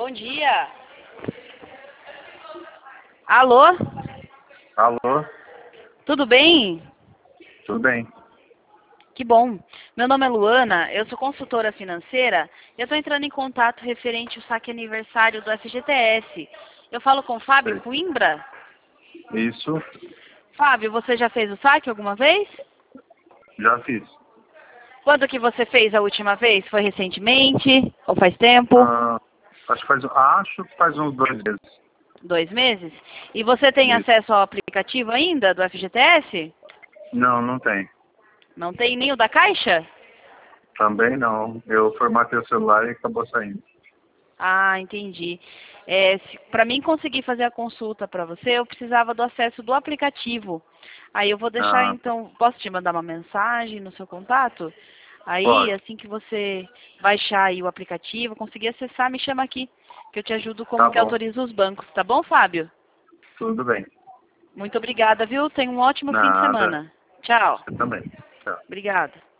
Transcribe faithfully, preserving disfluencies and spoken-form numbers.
Bom dia. Alô? Alô? Tudo bem? Tudo bem. Que bom. Meu nome é Luana, eu sou consultora financeira e eu estou entrando em contato referente ao saque aniversário do F G T S. Eu falo com o Fábio Sei. Coimbra? Isso, Fábio, você já fez o saque alguma vez? já fiz. Quando que você fez a última vez? Foi recentemente ou faz tempo? Ah, acho, que faz, acho que faz uns dois meses. Dois meses? E você tem Isso. acesso ao aplicativo ainda do F G T S? Não, não tem. Não tem nem o da Caixa? Também não. Eu formatei o celular e acabou saindo. Ah, entendi. É, para mim conseguir fazer a consulta para você, eu precisava do acesso do aplicativo. Aí eu vou deixar Ah, então, posso te mandar uma mensagem no seu contato? Aí, pode. assim que você baixar aí o aplicativo, conseguir acessar, me chama aqui, que eu te ajudo Tá como que bom. autoriza os bancos, tá bom, Fábio? Tudo bem. Muito obrigada, viu? Tenha um ótimo fim de Nada. semana. Tchau. Você também. Tchau. Obrigada.